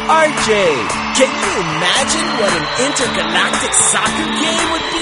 RJ, can you imagine what an intergalactic soccer game would be?